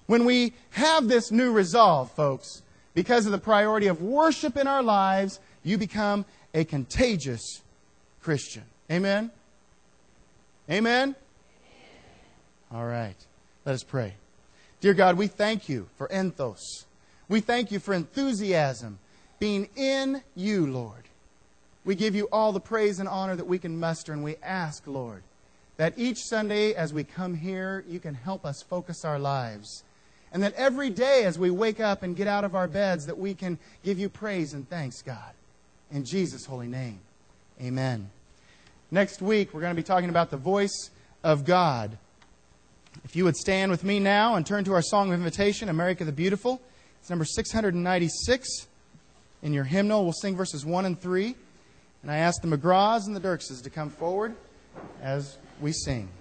When we have this new resolve, folks, because of the priority of worship in our lives, you become a contagious Christian. Amen? Amen? All right. Let us pray. Dear God, we thank you for enthos. We thank you for enthusiasm being in you, Lord. We give you all the praise and honor that we can muster, and we ask, Lord, that each Sunday as we come here, you can help us focus our lives. And that every day as we wake up and get out of our beds, that we can give you praise and thanks, God. In Jesus' holy name, amen. Next week, we're going to be talking about the voice of God. If you would stand with me now and turn to our song of invitation, America the Beautiful. It's number 696 in your hymnal. We'll sing verses 1 and 3. And I ask the McGraws and the Dirkses to come forward as we sing.